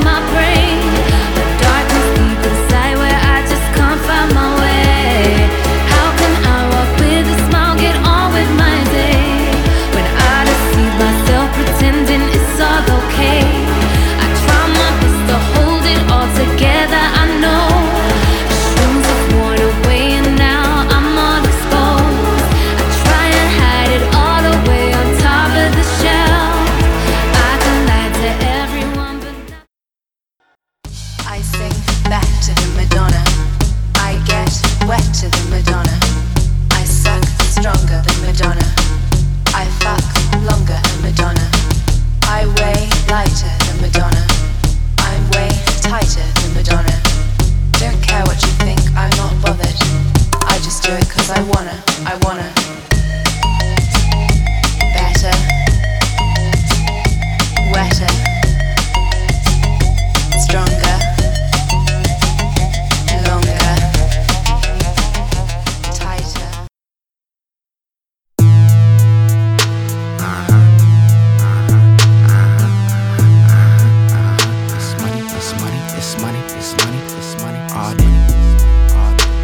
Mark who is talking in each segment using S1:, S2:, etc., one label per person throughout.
S1: my brain. The darkness deep inside where I just can't find my way. How can I walk with a smile, get on with my day, when I deceive myself pretending it's all okay? I try my best to hold it all together, I know the strings have worn away and now I'm all exposed. I try and hide it all away on top of the shelf. I can lie to everyone but
S2: I sing back to the Madonna. I get wet to the Madonna. I suck stronger than Madonna. I fuck longer than Madonna. I weigh lighter than Madonna. I'm way tighter than Madonna. Don't care what you think, I'm not bothered. I just do it 'cause I wanna. Better, wetter, stronger, longer, tighter.
S3: It's money, it's money, it's money, it's money, it's money, all day. All day.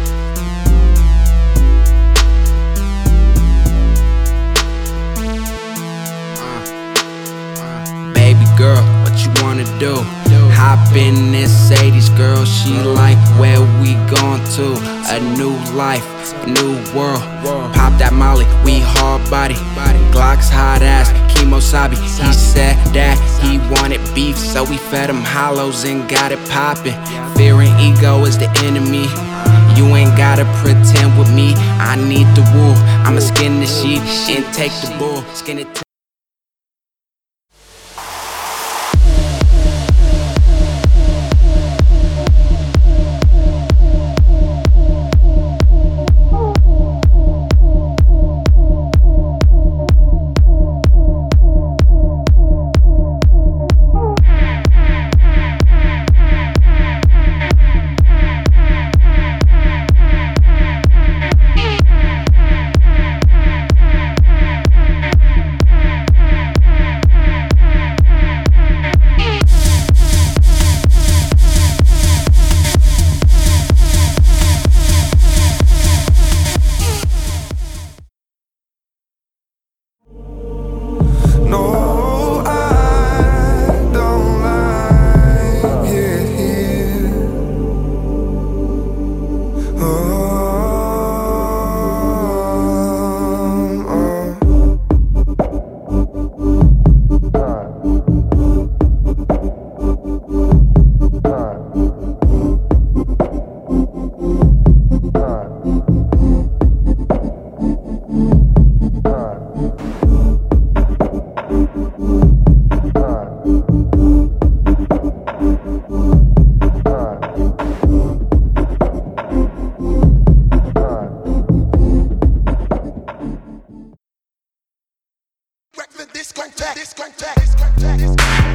S3: Baby girl, what you wanna do? Hop in this 80s girl, she like where we going to? A new life, a new world. Pop that molly, we hard body. Glock's hot ass, Kimosabi. He said that he wanted beef, so we fed him hollows and got it poppin'. Fear and ego is the enemy. You ain't gotta pretend with me. I need the wool. I'ma skin the sheep and take the bull. Skin it.
S4: No, I don't like it here. Discotheque.